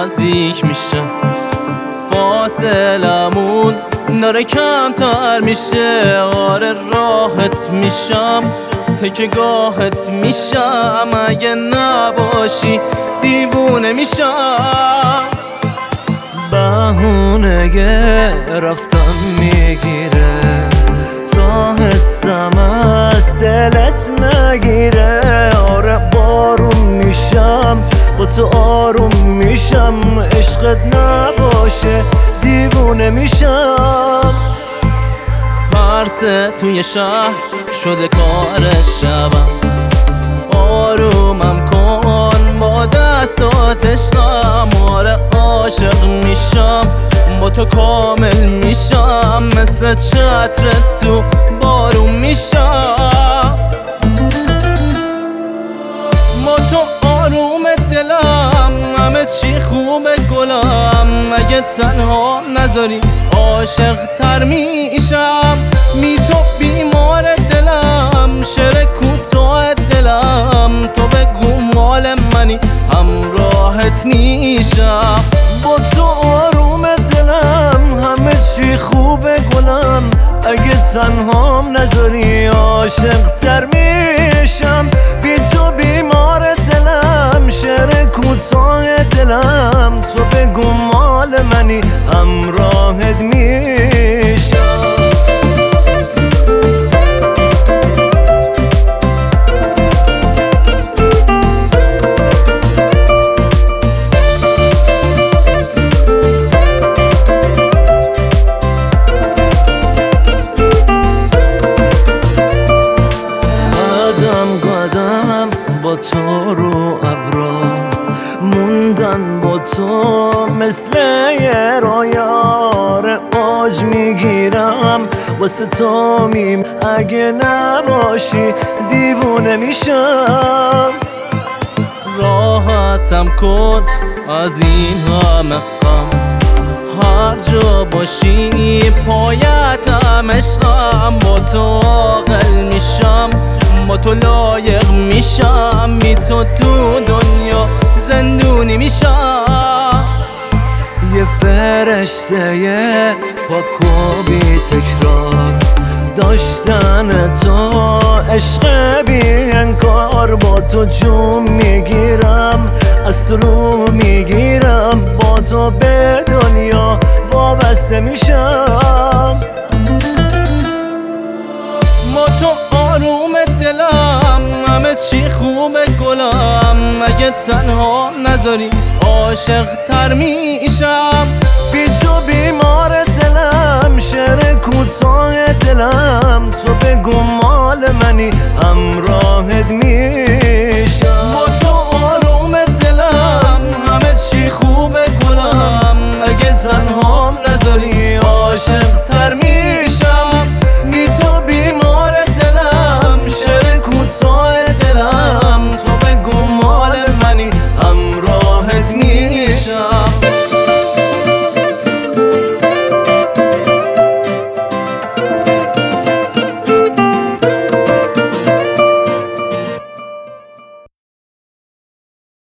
نزدیک میشم، فاصلمون داره کمتر میشه. آره راحت میشم، تکیه‌گاهت میشم، اگه نباشی دیوونه میشم. بهونه رفتن میگیره تا حسم از دلت نگیره. آره بارون میشم، با تو آروم میشم، عشقت نباشه دیوونه میشم. پرسه توی شهر شده کار شبم، آرومم کن با دستات عشقم. آره عاشق میشم، با تو کامل میشم، مثل چتر تو بارون میشم. با تو آروم دلم، همه چی خوبه گلم، اگه تنها نذاری عاشق تر میشم. تو بیمار دلم، شعر کوتاه دلم، تو بگو مال منی همراهت میشم. با تو آروم دلم، همه چی خوبه گلم، اگه تنهام نذاری عاشق تر میشم. بی تو بیمار دلم، شعر کوتاه دلم، تو بگو مال منی همراهت میشم. با تو رو ابرا موندن، با تو مثل یه رویار اوج میگیرم، واسه تو میم اگه نباشی دیوونه میشم. راحتم کن از این همه غم، هر جا باشی پایتم عشقم. با تو عاقل میشم، با تو لایق میشم، بی تو دنیا زندونی میشم. یه فرشته پاک و بی تکرار، داشتن تو عشق بی انکار. با تو جون میگیرم، از رو میگیرم، با تو به دنیا وابسته میشم. با تو آروم دلم، همه چی خوبه گلم، اگه تنها نذاری عاشق تر میشم. بی تو بیمار دلم، شعر کوتاه دلم، تو بگو مال منی همراهت میشم.